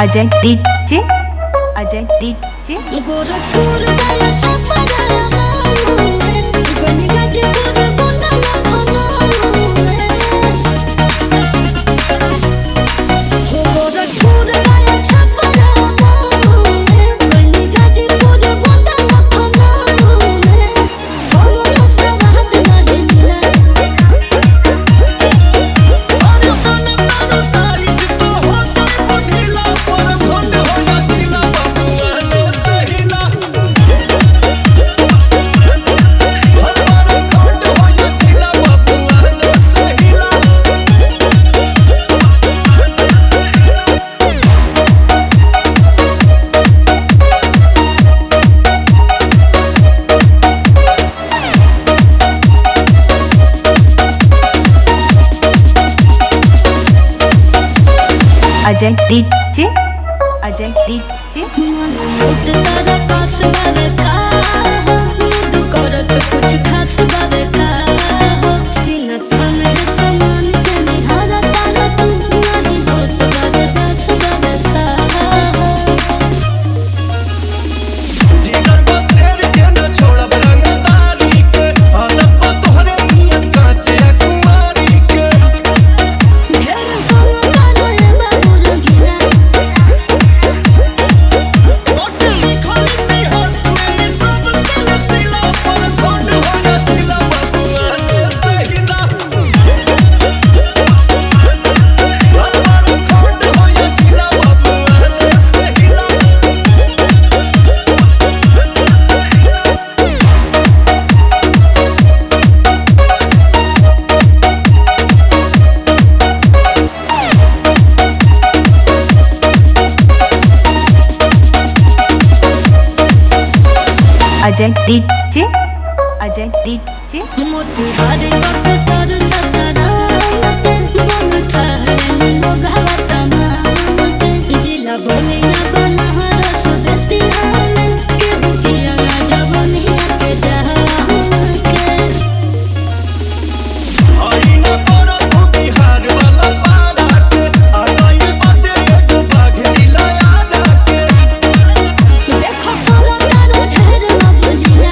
Ajay DJ Ajay DJ Gorakhpur वाला छपरा बन गाजीपुर गोंडला गोरखपुर वाला छपरा बन गाजीपुर गोंडला ओ सवाद नहीं मिला अरे मन तारो तारीख तो हो जाए बुढ़ीला पर भंड हो या दिला बबुआ ने सहीला हमारा खंड हो या दिला बबुआ ने सहीला अजय डीजे अजय डीजे तारा पास बावे का मुड करत कुछ खास बावे का सीना थान रे समान के निहारा तारा तू नहीं होत बावे दास बावे का जीगर बसेर के न छोड़ब रंगदारी के अदब तोहरे नियत काचे कुमारी के घेर कोनो मारो रे बाबू रंगीला ओटे लिखल इतिहास में ये सब सिलसिला पर खंड हो या दिला बबुआ ने सहीला हमारा खंड हो या दिला बबुआ ने सहीला अजय डीजे अजय डीजे मोतिहारी बक्सर ससरा बम कहले लोग हवा तमाम जिला बोले ना बनारस बेतिया केहू किया ना जवानी के जहां के आई न करो तू बिहार वाला पारा के आ गई बटे एक बाघ जिला आला के देखो तोरा तारा ढेर ना बोलिया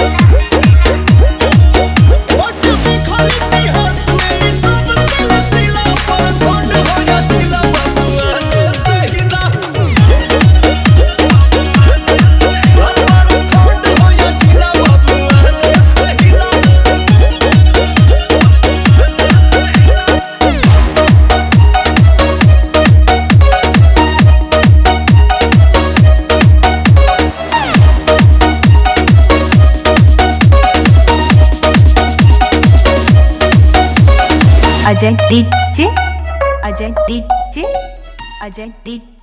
ओट लिखल इतिहास में ये सब सिलसिला पर खंड हो या दिला बबुआ ने सहीला हमारा खंड हो या दिला बबुआ ने सहीला Ajay DJ Ajay DJ Ajay DJ